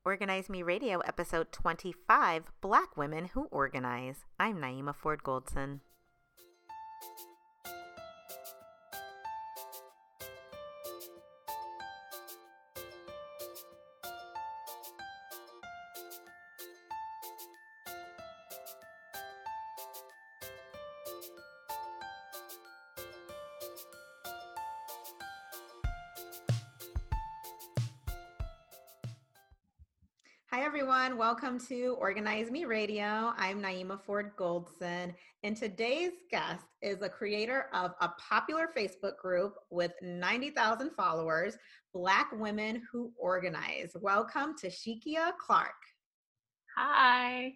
Organize Me Radio, episode 25, Black Women Who Organize. I'm Naima Ford Goldson. Hi, everyone. Welcome to Organize Me Radio. I'm Naima Ford Goldson, and today's guest is a creator of a popular Facebook group with 90,000 followers, Black Women Who Organize. Welcome to Shikia Clark. Hi.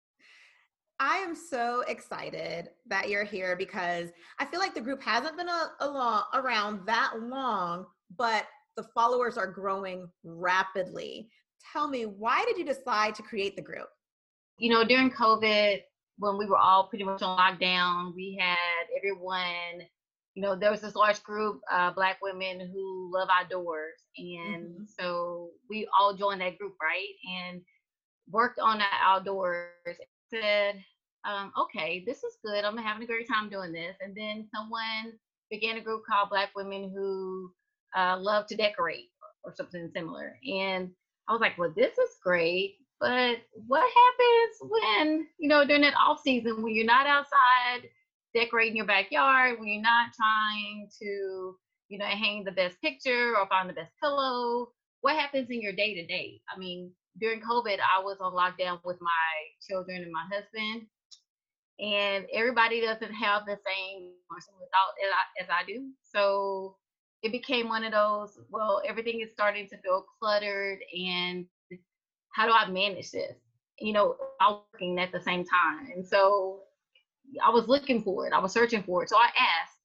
I am so excited that you're here because I feel like the group hasn't been around that long, but the followers are growing rapidly. Tell me, why did you decide to create the group? You know, during COVID, when we were all pretty much on lockdown, we had everyone, there was this large group, Black women who love outdoors. And so we all joined that group, right? And worked on the outdoors. Said, okay, this is good. I'm having a great time doing this. And then someone began a group called Black Women Who Love to Decorate or something similar. And I was like, well, this is great. But what happens when, during that off season, when you're not outside decorating your backyard, when you're not trying to, hang the best picture or find the best pillow? What happens in your day to day? I mean, during COVID, I was on lockdown with my children and my husband, and everybody doesn't have the same thought as I do. So it became one of those, well, everything is starting to feel cluttered, and how do I manage this? While working at the same time. And so I was looking for it. I was searching for it. So I asked,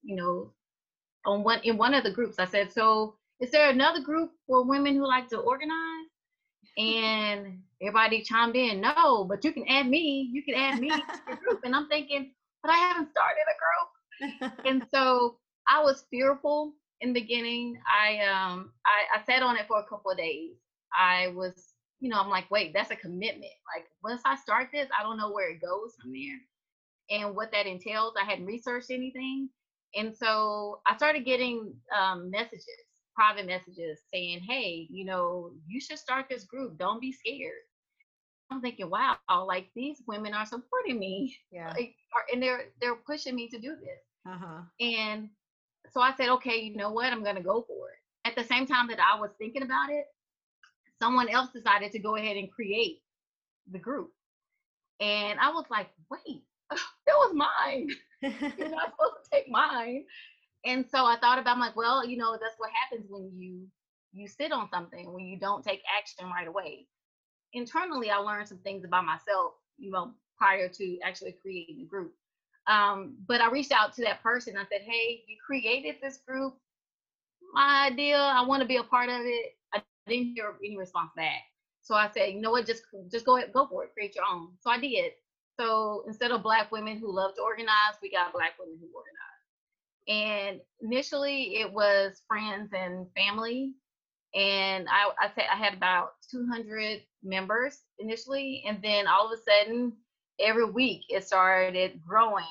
in one of the groups, I said, so is there another group for women who like to organize? And everybody chimed in, no, but you can add me to your group. And I'm thinking, but I haven't started a group. And so I was fearful in the beginning. I sat on it for a couple of days. I was, I'm like, wait, that's a commitment. Like, once I start this, I don't know where it goes from there and what that entails. I hadn't researched anything. And so I started getting messages, private messages saying, hey, you should start this group. Don't be scared. I'm thinking, wow, like these women are supporting me. Yeah. And they're pushing me to do this. And so I said, okay, you know what? I'm going to go for it. At the same time that I was thinking about it, someone else decided to go ahead and create the group. And I was like, wait, that was mine. You're not supposed to take mine. And so I thought about, I'm like, well, that's what happens when you sit on something, when you don't take action right away. Internally, I learned some things about myself, prior to actually creating the group. But I reached out to that person. I said, hey, you created this group. My idea, I want to be a part of it. I didn't hear any response back. So I said, you know what, just go ahead, go for it, create your own. So I did. So instead of Black women who love to organize, we got Black women who organize. And initially it was friends and family. And I said I had about 200 members initially. And then all of a sudden, every week it started growing.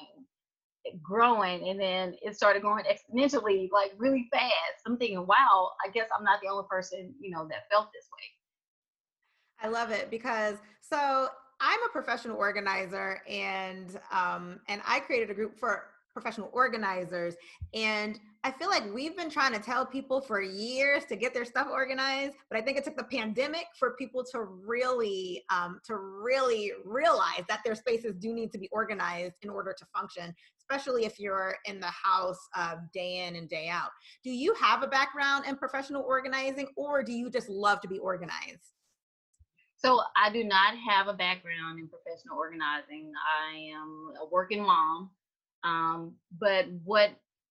And then it started growing exponentially, like really fast. I'm thinking, wow, I guess I'm not the only person, that felt this way. I love it because I'm a professional organizer, and I created a group for professional organizers, and I feel like we've been trying to tell people for years to get their stuff organized, but I think it took the pandemic for people to really realize that their spaces do need to be organized in order to function, especially if you're in the house day in and day out. Do you have a background in professional organizing, or do you just love to be organized? So I do not have a background in professional organizing. I am a working mom. But what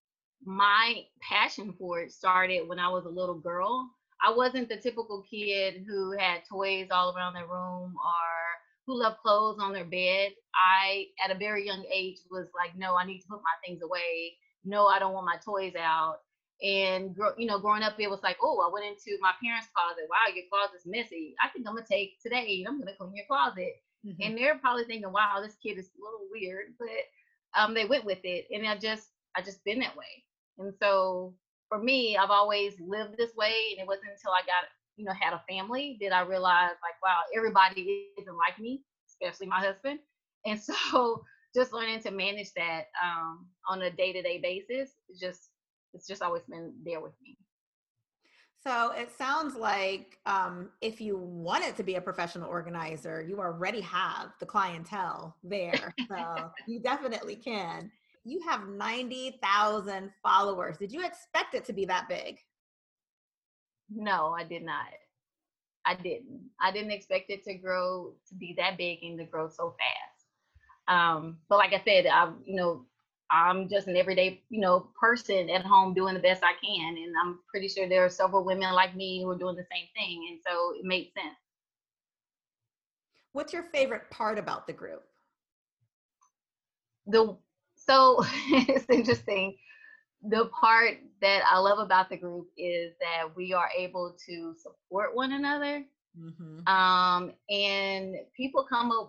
my passion for it started when I was a little girl. I wasn't the typical kid who had toys all around their room or who loved clothes on their bed. I, at a very young age, was like, no, I need to put my things away. No, I don't want my toys out. And growing up, it was like, oh, I went into my parents' closet. Wow, your closet's messy. I think I'm gonna take today and I'm gonna clean your closet. Mm-hmm. And they're probably thinking, wow, this kid is a little weird, but they went with it, and I just been that way. And so for me, I've always lived this way, and it wasn't until I got had a family that I realized, like, wow, everybody isn't like me, especially my husband. And so just learning to manage that on a day-to-day basis, it's just always been there with me. So it sounds like if you wanted to be a professional organizer, you already have the clientele there. So you definitely can. You have 90,000 followers. Did you expect it to be that big? No, I did not. I didn't. I didn't expect it to grow to be that big and to grow so fast. But like I said, I'm just an everyday, person at home doing the best I can. And I'm pretty sure there are several women like me who are doing the same thing. And so it made sense. What's your favorite part about the group? So it's interesting. The part that I love about the group is that we are able to support one another. Mm-hmm. And people come up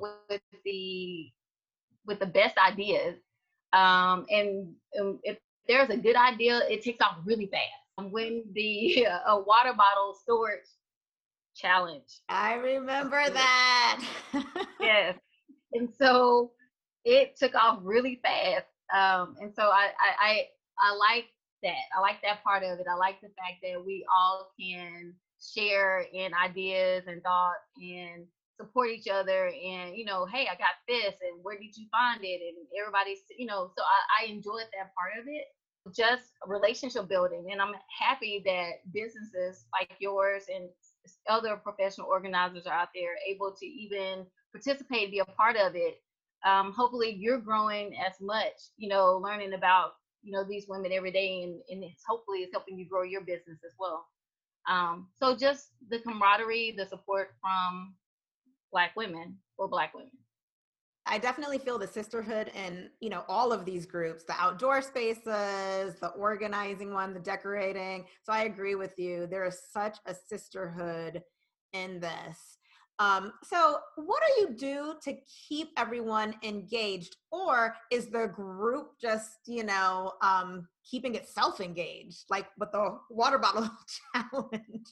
with the best ideas. And if there's a good idea, it takes off really fast. When the water bottle storage challenge, I remember that. yes, and so it took off really fast. And so I like that. I like that part of it. I like the fact that we all can share in ideas and thoughts and support each other. And hey, I got this, and where did you find it? And everybody's, so I enjoyed that part of it. Just relationship building, and I'm happy that businesses like yours and other professional organizers are out there able to even participate, be a part of it. Hopefully you're growing as much, learning about, these women every day, and hopefully it's helping you grow your business as well. So just the camaraderie, the support from Black women for Black women. I definitely feel the sisterhood in, all of these groups, the outdoor spaces, the organizing one, the decorating. So I agree with you. There is such a sisterhood in this. So what do you do to keep everyone engaged? Or is the group just, keeping itself engaged, like with the water bottle challenge?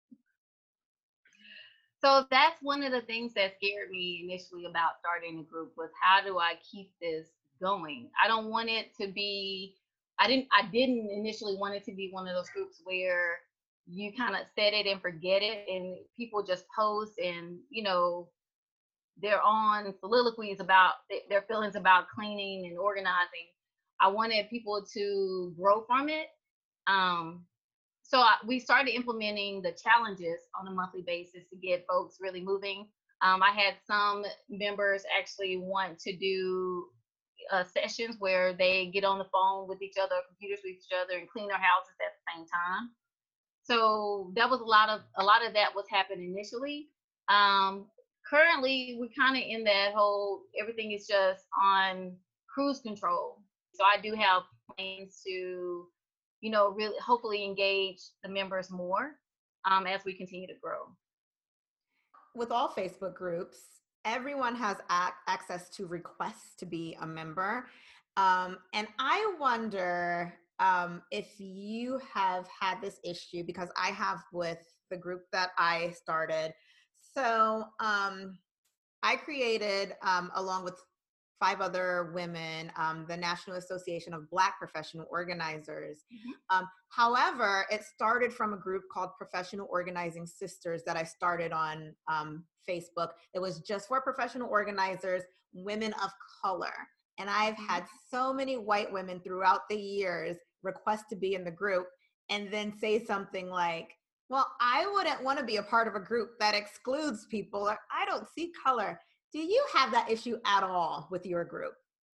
So that's one of the things that scared me initially about starting a group was, how do I keep this going? I don't want it to be, I didn't initially want it to be one of those groups where you kind of set it and forget it and people just post and, they're on soliloquies about their feelings about cleaning and organizing. I wanted people to grow from it. Um, so we started implementing the challenges on a monthly basis to get folks really moving. I had some members actually want to do sessions where they get on the phone with each other, computers with each other, and clean their houses at the same time. So that was a lot of that was happening initially. Currently, we're kind of in that whole everything is just on cruise control. So I do have plans to really hopefully engage the members more as we continue to grow. With all Facebook groups, everyone has access to requests to be a member. And I wonder if you have had this issue, because I have with the group that I started. So I created, along with 5 other women, the National Association of Black Professional Organizers. Mm-hmm. However, it started from a group called Professional Organizing Sisters that I started on Facebook. It was just for professional organizers, women of color. And I've had so many white women throughout the years request to be in the group and then say something like, well, I wouldn't want to be a part of a group that excludes people, or I don't see color. Do you have that issue at all with your group?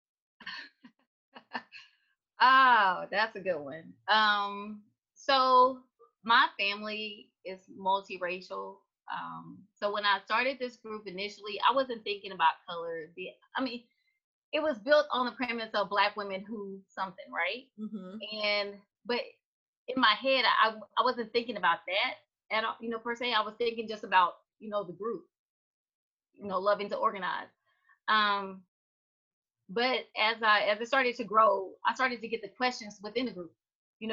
Oh, that's a good one. So my family is multiracial. So when I started this group initially, I wasn't thinking about color. It was built on the premise of Black women who something, right? Mm-hmm. But in my head, I wasn't thinking about that at all, per se. I was thinking just about, the group, loving to organize. Um, but as it started to grow, I started to get the questions within the group.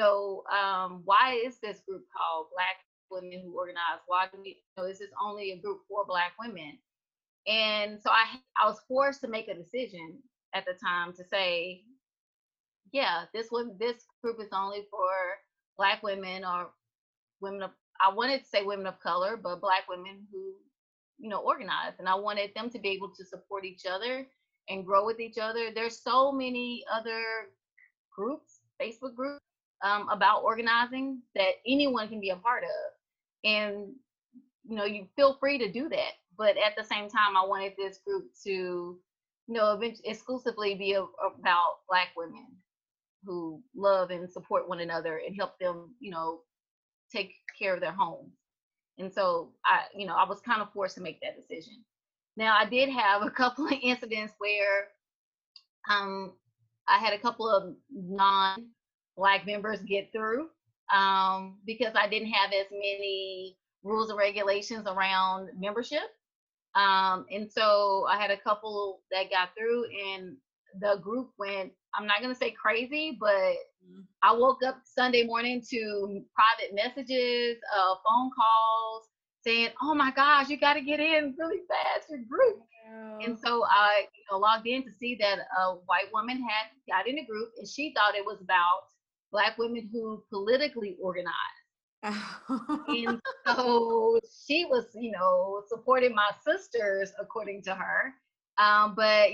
Why is this group called Black Women Who Organize? Why do we, is this only a group for Black women? And so I was forced to make a decision at the time to say, yeah, this group is only for Black women or women of, I wanted to say women of color, but Black women who, organize. And I wanted them to be able to support each other and grow with each other. There's so many other groups, Facebook groups, about organizing that anyone can be a part of. And, you feel free to do that. But at the same time, I wanted this group to, exclusively be about Black women who love and support one another and help them, take care of their homes. And so I was kind of forced to make that decision. Now I did have a couple of incidents where I had a couple of non-Black members get through because I didn't have as many rules and regulations around membership. And so I had a couple that got through, and the group went, I'm not going to say crazy, but I woke up Sunday morning to private messages, phone calls saying, oh my gosh, you got to get in really fast, your group. And so I logged in to see that a white woman had got in the group, and she thought it was about Black women who politically organized. And so she was, supporting my sisters, according to her. But,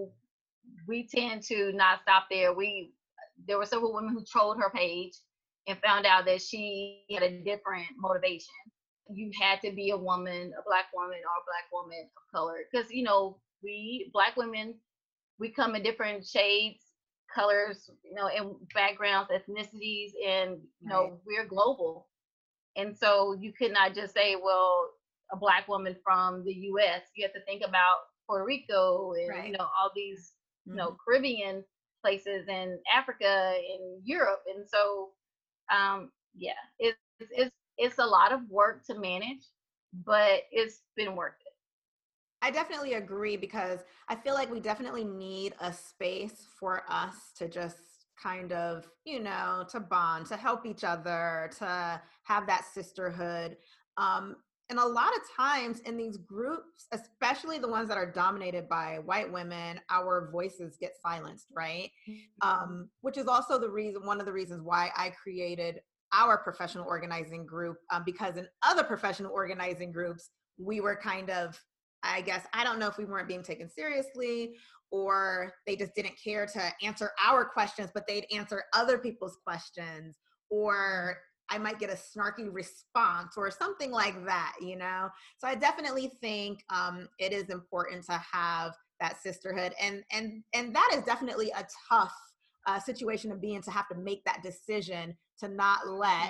we tend to not stop there. There were several women who trolled her page and found out that she had a different motivation. You had to be a woman, a Black woman, or a Black woman of color. Because, we Black women, we come in different shades, colors, and backgrounds, ethnicities, and, we're global. And so you could not just say, well, a Black woman from the US. You have to think about Puerto Rico and, right. All these, Caribbean places and Africa and Europe. And so, yeah, it's a lot of work to manage, but it's been worth it. I definitely agree, because I feel like we definitely need a space for us to just kind of, to bond, to help each other, to have that sisterhood. And a lot of times in these groups, especially the ones that are dominated by white women, our voices get silenced, right? Which is also one of the reasons why I created our professional organizing group, because in other professional organizing groups, we were kind of, I guess, I don't know if we weren't being taken seriously, or they just didn't care to answer our questions, but they'd answer other people's questions, or I might get a snarky response or something like that, So I definitely think it is important to have that sisterhood, and that is definitely a tough situation to be in, to have to make that decision to not let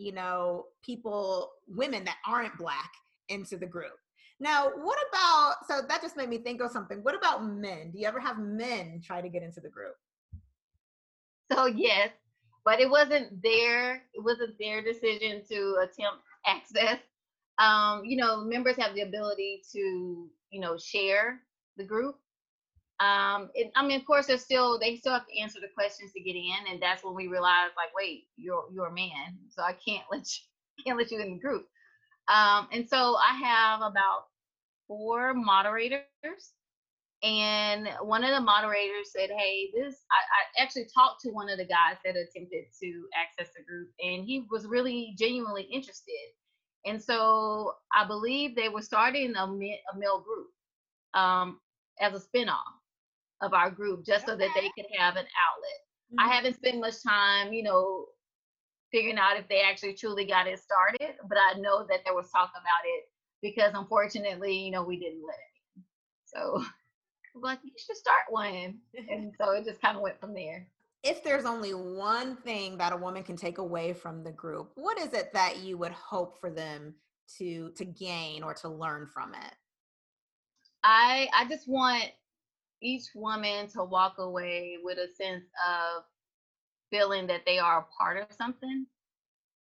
women that aren't Black into the group. Now, so that just made me think of something. What about men? Do you ever have men try to get into the group? So yes, but it wasn't their decision to attempt access. Members have the ability to, share the group. Of course, they still have to answer the questions to get in, and that's when we realized, like, wait, you're a man, so I can't let you in the group. And so I have about 4 moderators, and one of the moderators said, hey, I actually talked to one of the guys that attempted to access the group, and he was really genuinely interested. And so I believe they were starting a male group as a spinoff of our group, just so that they could have an outlet. I haven't spent much time, figuring out if they actually truly got it started, but I know that there was talk about it, because unfortunately, we didn't let it. So I'm like, you should start one. And so it just kind of went from there. If there's only one thing that a woman can take away from the group, what is it that you would hope for them to gain or to learn from it? I just want each woman to walk away with a sense of feeling that they are a part of something,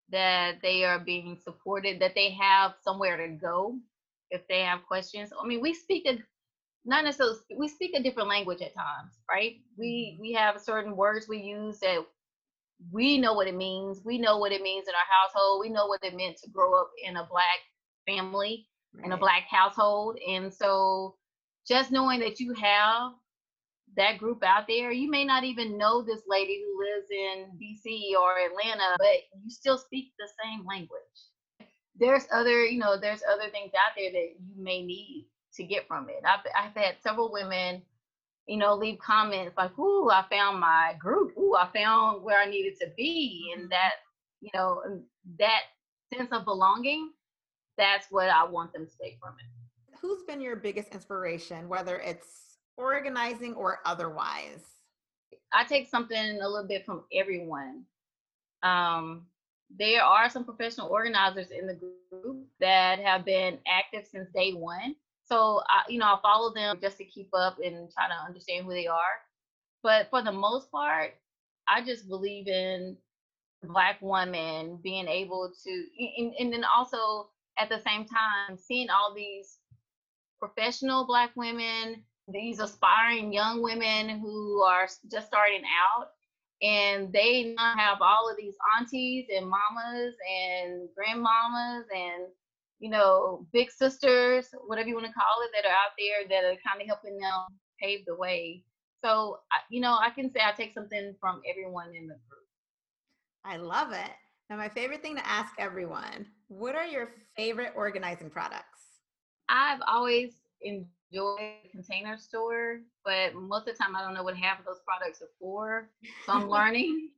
that they are being supported, that they have somewhere to go if they have questions. I mean, we speak a not necessarily we speak a different language at times, right? We have certain words we use that we know what it means. We know what it means in our household. We know what it meant to grow up in a Black family, in a Right. Black household. And so just knowing that you have that group out there, you may not even know this lady who lives in DC or Atlanta, but you still speak the same language. There's other, there's other things out there that you may need to get from it. I've had several women leave comments like, "Ooh, I found my group. Ooh, I found where I needed to be." And that sense of belonging, that's what I want them to take from it. Who's been your biggest inspiration, whether it's organizing or otherwise? I take something a little bit from everyone. Um, there are some professional organizers in the group that have been active since day one. So I follow them just to keep up and try to understand who they are. But for the most part, I just believe in Black women being able to, and then also at the same time, seeing all these professional Black women, these aspiring young women who are just starting out, and they now have all of these aunties and mamas and grandmamas and big sisters, whatever you want to call it, that are out there that are kind of helping them pave the way. So I can say I take something from everyone in the group. I love it. Now, my favorite thing to ask everyone, what are your favorite organizing products? I've always enjoyed the Container Store, but most of the time I don't know what half of those products are for. So I'm learning.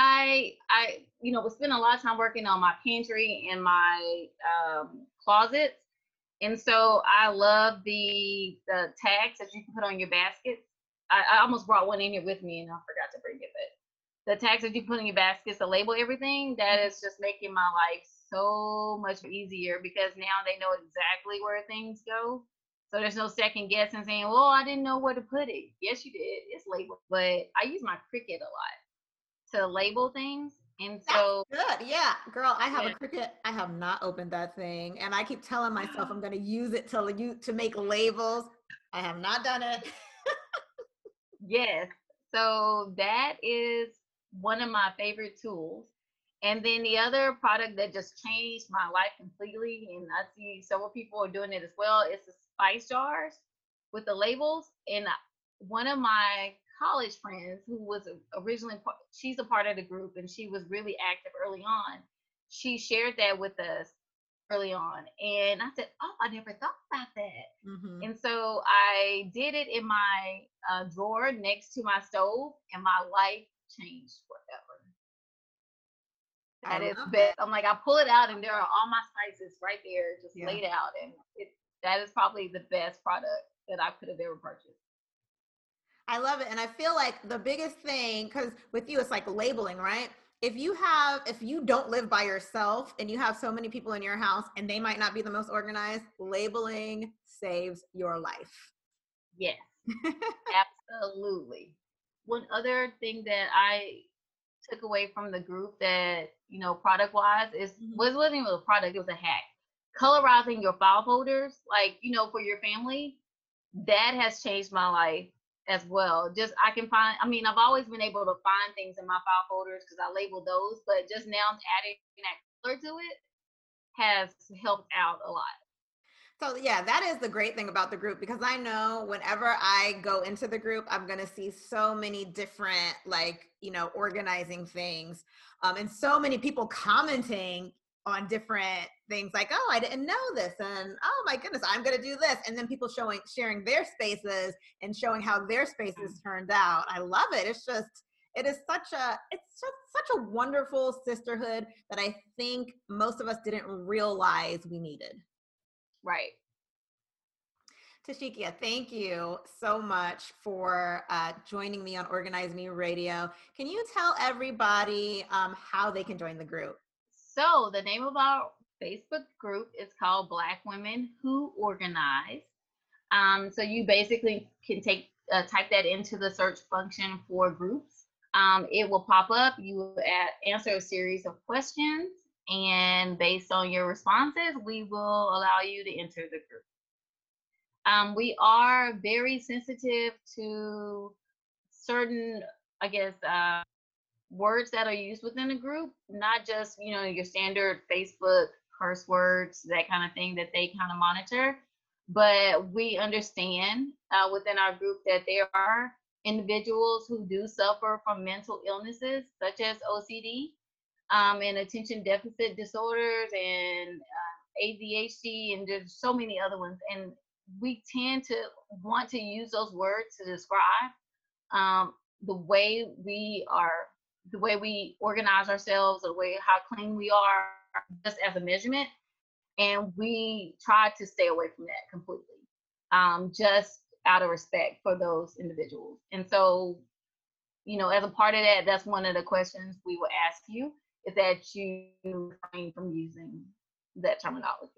I was spending a lot of time working on my pantry and my closets. And so I love the tags that you can put on your baskets. I almost brought one in here with me and I forgot to bring it, but the tags that you put in your baskets to label everything, that is just making my life so much easier because now they know exactly where things go. So there's no second guessing saying, well, I didn't know where to put it. Yes, you did. It's labeled. But I use my Cricut a lot to label things. And That's so, good. Yeah, girl, I have a yeah. Cricut. I have not opened that thing, and I keep telling myself I'm going to use it to make labels. I have not done it. Yes. So that is one of my favorite tools. And then the other product that just changed my life completely, and I see several people are doing it as well, is the spice jars with the labels. And one of my college friends who was originally, she's a part of the group and she was really active early on. She shared that with us early on. And I said, oh, I never thought about that. Hmm. And so I did it in my drawer next to my stove, and my life changed forever. I That is love best. it. I'm like, I pull it out, and there are all my spices right there, just Yeah. laid out, and that is probably the best product that I could have ever purchased. I love it. And I feel like the biggest thing, because with you, it's like labeling, right? If you don't live by yourself and you have so many people in your house and they might not be the most organized, labeling saves your life. Yes, absolutely. One other thing that I took away from the group that, product wise is Mhm. wasn't even a product, it was a hack. Colorizing your file folders, like, for your family, that has changed my life as well. Just I can find, I mean, I've always been able to find things in my file folders because I label those, but just now adding that color to it has helped out a lot. So yeah, that is the great thing about the group because I know whenever I go into the group, I'm going to see so many different organizing things, and so many people commenting on different things like, oh, I didn't know this, and oh my goodness, I'm going to do this, and then people sharing their spaces and showing how their spaces turned out. I love it. It's just such a wonderful sisterhood that I think most of us didn't realize we needed. Right. Tashikia, thank you so much for joining me on Organize Me Radio. Can you tell everybody how they can join the group? So the name of our Facebook group is called Black Women Who Organize. So you basically can type that into the search function for groups. It will pop up. You will answer a series of questions, And based on your responses, we will allow you to enter the group. We are very sensitive to certain, I guess, words that are used within the group, not just, your standard Facebook curse words, that kind of thing that they kind of monitor. But we understand within our group that there are individuals who do suffer from mental illnesses such as OCD, and attention deficit disorders, and ADHD, and there's so many other ones. And we tend to want to use those words to describe um, the way we are, the way we organize ourselves, the way how clean we are, just as a measurement. And we try to stay away from that completely, just out of respect for those individuals. And so, as a part of that, that's one of the questions we will ask you, is that you refrain from using that terminology.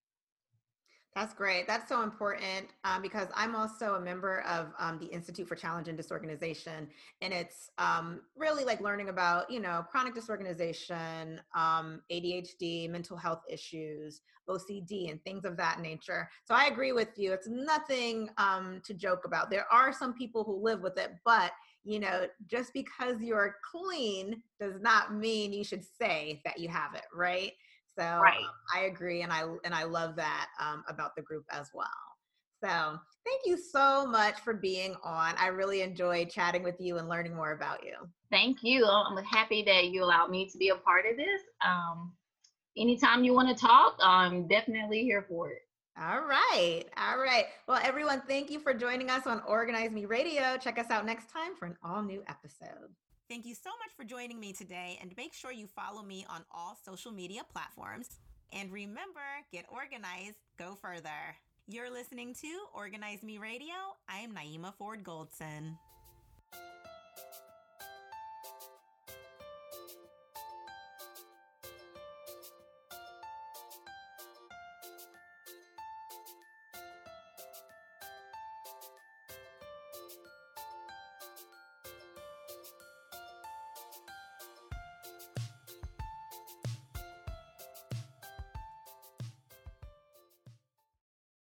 That's great. That's so important because I'm also a member of the Institute for Challenge and Disorganization. And it's really like learning about, chronic disorganization, ADHD, mental health issues, OCD, and things of that nature. So I agree with you. It's nothing to joke about. There are some people who live with it, but just because you're clean does not mean you should say that you have it, right? So Right. I agree, and I love that about the group as well. So thank you so much for being on. I really enjoyed chatting with you and learning more about you. Thank you. I'm happy that you allowed me to be a part of this. Anytime you want to talk, I'm definitely here for it. All right. All right. Well, everyone, thank you for joining us on Organize Me Radio. Check us out next time for an all new episode. Thank you so much for joining me today, and make sure you follow me on all social media platforms. And remember, get organized, go further. You're listening to Organize Me Radio. I am Naima Ford Goldson.